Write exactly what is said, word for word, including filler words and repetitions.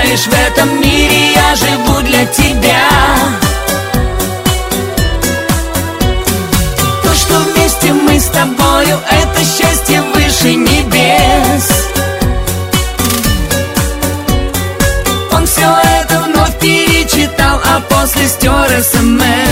знаешь, в этом мире я живу для тебя. То, что вместе мы с тобою, это счастье выше небес. Он все это вновь перечитал, а после стер смс.